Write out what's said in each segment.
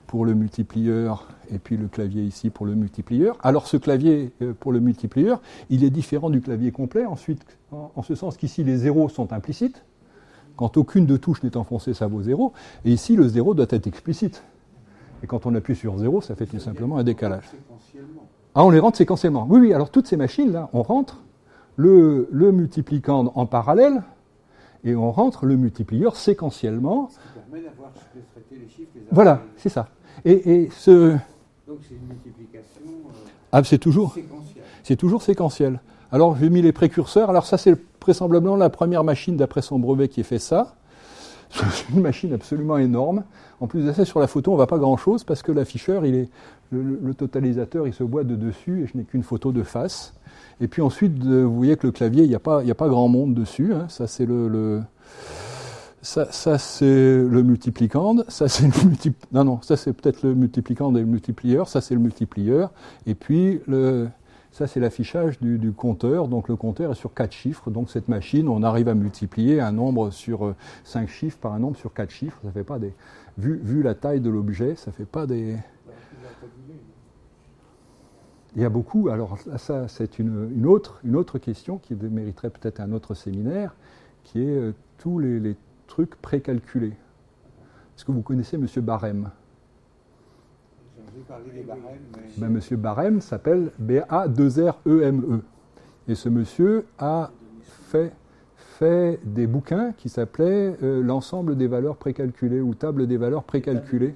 pour le multiplieur et puis le clavier ici pour le multiplieur. Alors ce clavier pour le multiplieur, il est différent du clavier complet, ensuite, en ce sens qu'ici les zéros sont implicites. Quand aucune de touches n'est enfoncée, ça vaut 0. Et ici, le 0 doit être explicite. Et quand on appuie sur 0, ça fait tout simplement un décalage. Ah, on les rentre séquentiellement. Oui, oui, alors toutes ces machines-là, on rentre le multiplicand en parallèle et on rentre le multiplieur séquentiellement. Ce qui permet d'avoir traité les chiffres. Voilà, c'est ça. Donc c'est une multiplication séquentielle. C'est toujours séquentiel. Alors j'ai mis les précurseurs. Alors ça c'est vraisemblablement la première machine d'après son brevet qui ait fait ça. C'est une machine absolument énorme. En plus de ça, sur la photo, on ne voit pas grand-chose parce que l'afficheur, le totalisateur, il se boit de dessus et je n'ai qu'une photo de face. Et puis ensuite, vous voyez que le clavier, il n'y a pas grand monde dessus. Hein. Ça c'est ça c'est le multiplicand. Ça c'est ça c'est peut-être le multiplicand et le multiplieur. Ça c'est le multiplieur. Et puis ça, c'est l'affichage du compteur. Donc, le compteur est sur 4 chiffres. Donc, cette machine, on arrive à multiplier un nombre sur 5 chiffres par un nombre sur 4 chiffres. Ça fait pas des... Vu la taille de l'objet, ça fait pas des... Il y a beaucoup... Alors, ça, c'est une autre question qui mériterait peut-être un autre séminaire, qui est tous les trucs précalculés. Est-ce que vous connaissez M. Barème ? Monsieur Barème s'appelle B-A-2-R-E-M-E. Et ce monsieur a fait des bouquins qui s'appelaient l'ensemble des valeurs précalculées ou table des valeurs précalculées.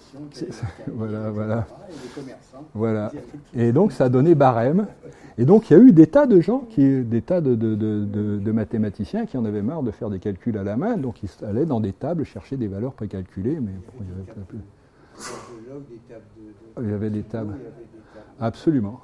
Voilà. Et donc ça a donné Barème. Et donc il y a eu des tas de gens, de mathématiciens qui en avaient marre de faire des calculs à la main. Donc ils allaient dans des tables chercher des valeurs précalculées. Mais bon, il y avait pas plus. Il y avait des tables. Absolument.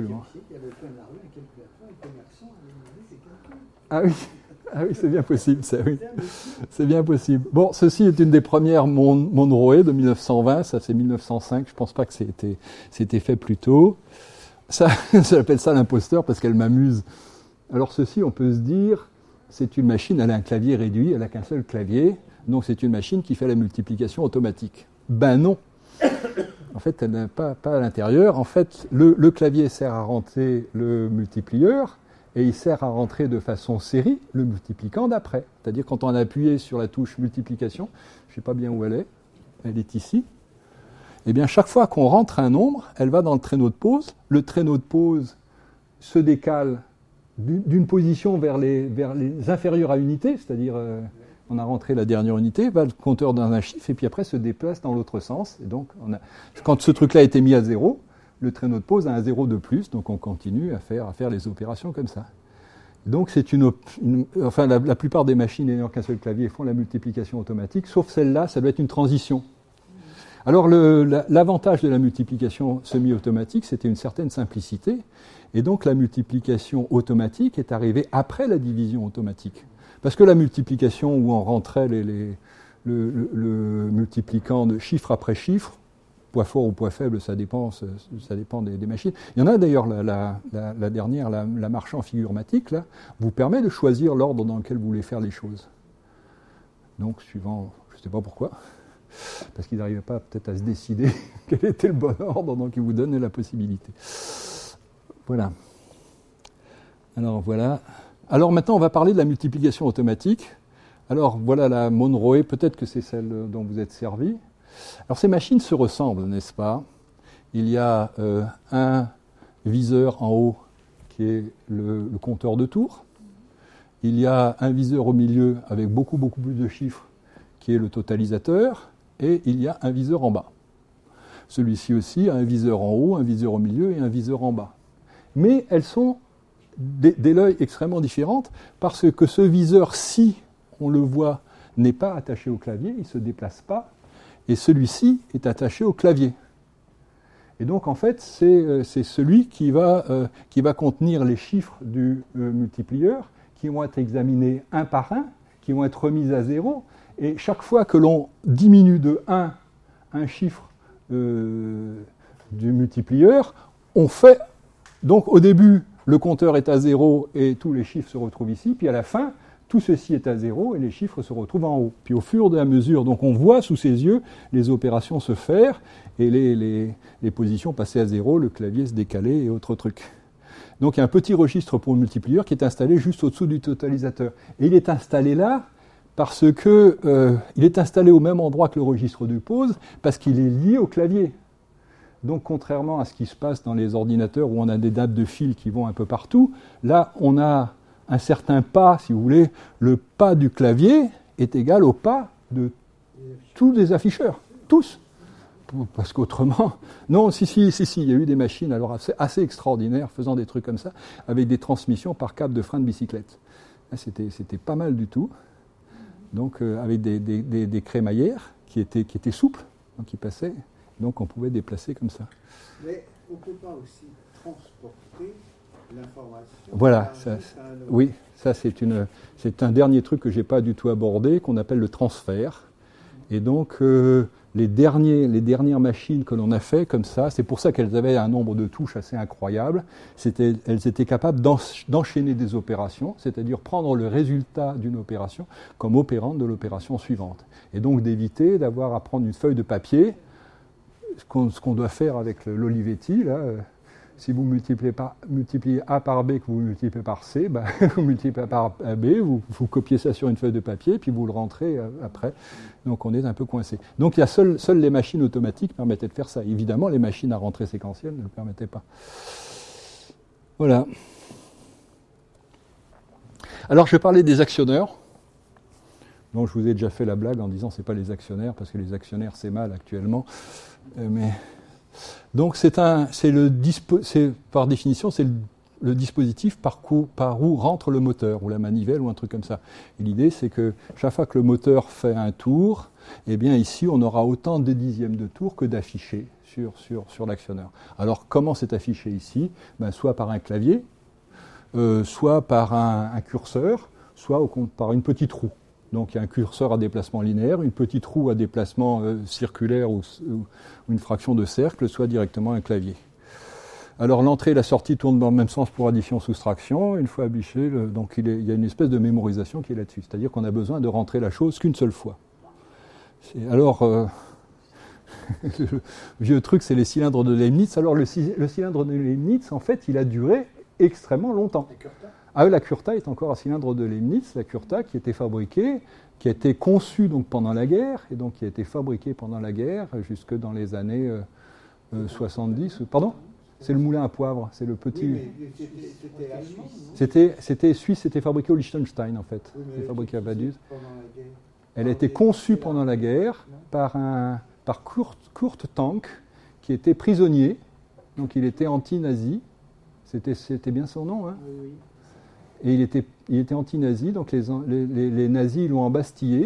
Ah oui, c'est bien possible, ça, oui. C'est bien possible. Bon, ceci est une des premières Monroe de 1920, ça c'est 1905, je ne pense pas que c'était fait plus tôt. Ça, j'appelle ça l'imposteur parce qu'elle m'amuse. Alors ceci, on peut se dire, c'est une machine, elle a un clavier réduit, elle n'a qu'un seul clavier, donc c'est une machine qui fait la multiplication automatique. Ben non. En fait, elle n'a pas à l'intérieur. En fait, le clavier sert à rentrer le multiplieur et il sert à rentrer de façon série le multiplicand d'après. C'est-à-dire quand on a appuyé sur la touche multiplication, je ne sais pas bien où elle est ici, et bien chaque fois qu'on rentre un nombre, elle va dans le traîneau de pause. Le traîneau de pause se décale d'une position vers les inférieurs à unité, c'est-à-dire... on a rentré la dernière unité, va le compteur dans un chiffre, et puis après se déplace dans l'autre sens. Et donc, quand ce truc-là a été mis à 0, le traîneau de pause a un 0 de plus, donc on continue à faire les opérations comme ça. Donc, c'est la plupart des machines ayant qu'un seul clavier font la multiplication automatique, sauf celle-là, ça doit être une transition. Alors, l'avantage de la multiplication semi-automatique, c'était une certaine simplicité, et donc la multiplication automatique est arrivée après la division automatique. Parce que la multiplication où on rentrait le multiplicand de chiffre après chiffre, poids fort ou poids faible, ça dépend des machines. Il y en a d'ailleurs, la dernière, la marchand figurmatique, là, vous permet de choisir l'ordre dans lequel vous voulez faire les choses. Donc, suivant, je ne sais pas pourquoi, parce qu'ils n'arrivaient pas peut-être à se décider quel était le bon ordre, donc ils vous donnent la possibilité. Voilà. Alors, voilà. Alors maintenant, on va parler de la multiplication automatique. Alors voilà la Monroe, peut-être que c'est celle dont vous êtes servi. Alors ces machines se ressemblent, n'est-ce pas ? Il y a un viseur en haut qui est le compteur de tours. Il y a un viseur au milieu avec beaucoup plus de chiffres qui est le totalisateur. Et il y a un viseur en bas. Celui-ci aussi a un viseur en haut, un viseur au milieu et un viseur en bas. Mais elles sont dès l'œil extrêmement différentes, parce que ce viseur-ci, on le voit, n'est pas attaché au clavier, il ne se déplace pas, et celui-ci est attaché au clavier. Et donc, en fait, c'est celui qui va contenir les chiffres du multiplieur, qui vont être examinés un par un, qui vont être remis à 0, et chaque fois que l'on diminue de 1 un chiffre du multiplieur, on fait, donc au début, le compteur est à 0 et tous les chiffres se retrouvent ici, puis à la fin, tout ceci est à 0 et les chiffres se retrouvent en haut. Puis au fur et à mesure, donc on voit sous ses yeux les opérations se faire et les positions passer à 0, le clavier se décaler et autres trucs. Donc il y a un petit registre pour le multiplieur qui est installé juste au-dessous du totalisateur. Et il est installé là parce que il est installé au même endroit que le registre de pause parce qu'il est lié au clavier. Donc contrairement à ce qui se passe dans les ordinateurs où on a des nappes de fil qui vont un peu partout, là on a un certain pas, si vous voulez, le pas du clavier est égal au pas de tous les afficheurs, tous. Parce qu'autrement, non, si, il y a eu des machines alors assez extraordinaires faisant des trucs comme ça, avec des transmissions par câble de frein de bicyclette. Là, c'était pas mal du tout. Donc avec des crémaillères qui étaient souples, donc qui passaient, donc on pouvait déplacer comme ça. Mais on ne peut pas aussi transporter l'information. Voilà, ça, oui, ça c'est un dernier truc que je n'ai pas du tout abordé, qu'on appelle le transfert. Et donc les dernières machines que l'on a fait comme ça, c'est pour ça qu'elles avaient un nombre de touches assez incroyable, elles étaient capables d'enchaîner des opérations, c'est-à-dire prendre le résultat d'une opération comme opérante de l'opération suivante. Et donc d'éviter d'avoir à prendre une feuille de papier, ce qu'on doit faire avec l'Olivetti, là, si vous multipliez A par B, que vous multipliez par C, ben, vous multipliez par B, vous copiez ça sur une feuille de papier, puis vous le rentrez après. Donc on est un peu coincé. Donc il y a seules les machines automatiques permettaient de faire ça. Évidemment, les machines à rentrée séquentielle ne le permettaient pas. Voilà. Alors je vais parler des actionneurs. Donc je vous ai déjà fait la blague en disant c'est pas les actionnaires, parce que les actionnaires c'est mal actuellement. Donc par définition, c'est le dispositif par où rentre le moteur, ou la manivelle, ou un truc comme ça. Et l'idée, c'est que chaque fois que le moteur fait un tour, eh bien ici, on aura autant de dixièmes de tour que d'affichés sur l'actionneur. Alors, comment c'est affiché ici ? Ben, soit par un clavier, soit par un curseur, soit par une petite roue. Donc il y a un curseur à déplacement linéaire, une petite roue à déplacement circulaire ou une fraction de cercle, soit directement un clavier. Alors l'entrée et la sortie tournent dans le même sens pour addition-soustraction. Une fois affiché, donc il y a une espèce de mémorisation qui est là-dessus. C'est-à-dire qu'on a besoin de rentrer la chose qu'une seule fois. Alors, le vieux truc, c'est les cylindres de Leibniz. Alors le cylindre de Leibniz, en fait, il a duré extrêmement longtemps. La Curta est encore un cylindre de Leibniz, la Curta qui était fabriquée, qui a été conçue donc pendant la guerre, et donc qui a été fabriquée pendant la guerre, jusque dans les années 70. Pardon ? C'est le moulin à poivre, c'est le petit... Oui, mais c'était allemand, non ? C'était suisse, c'était fabriqué au Liechtenstein en fait. Oui, c'était fabriqué à Vaduz. Guerre. Elle a été conçue pendant la guerre par Kurt Tank, qui était prisonnier, donc il était anti-nazi. C'était bien son nom, hein ? Oui. Et il était anti-nazi, donc les nazis l'ont embastillé.